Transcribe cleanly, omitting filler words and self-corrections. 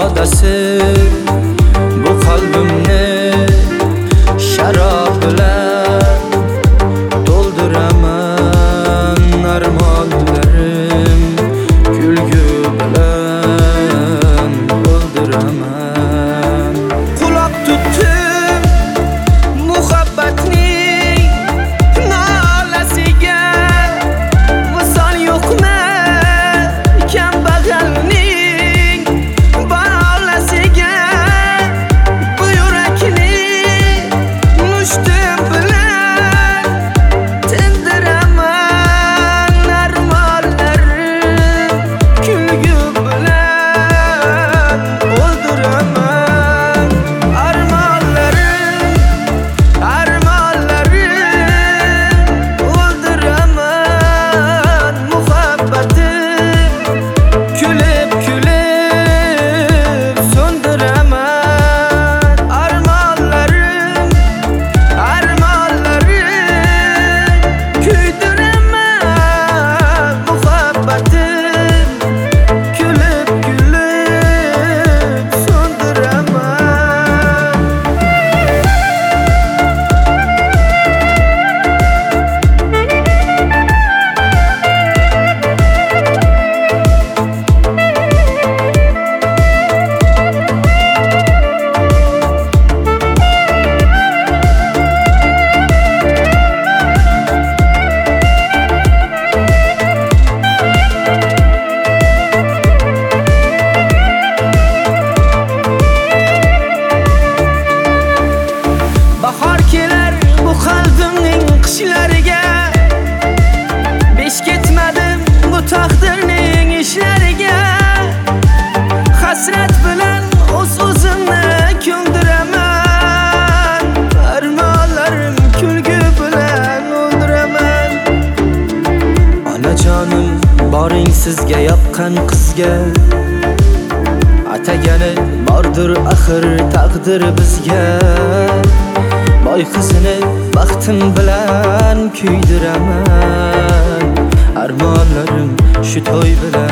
ifodasi bu qalbimni sharob bilan to'ldiraman. Armonlarim kulgu bilan o'ldiraman. Quloq tutdim muhabbatning nolasiga, misol yo'qmi kambag'alning bolasiga. Bu yurakni mushtim bilan tindiraman. Armonlarim kulgu bilan o'ldiraman. Armonlarim o'ldiraman. Muhabbatim kulib so'ndiraman. Armonlarim kuydiraman. Muhabbatim kulib so'ndiraman. Bahor kelar bu qalbimning qishlariga, besh ketmadim bu taqdirning ishlariga. Hasrat bilan o'zimni ko'ndiraman. Armonlarim kulgu bilan o'ldiraman. Onajonim boring sizga yoqqan qizga, atagani bordir axir taqdir bizga. Boy qizini baxtim bilan kuydiraman. Armonlarim shu to'y bilan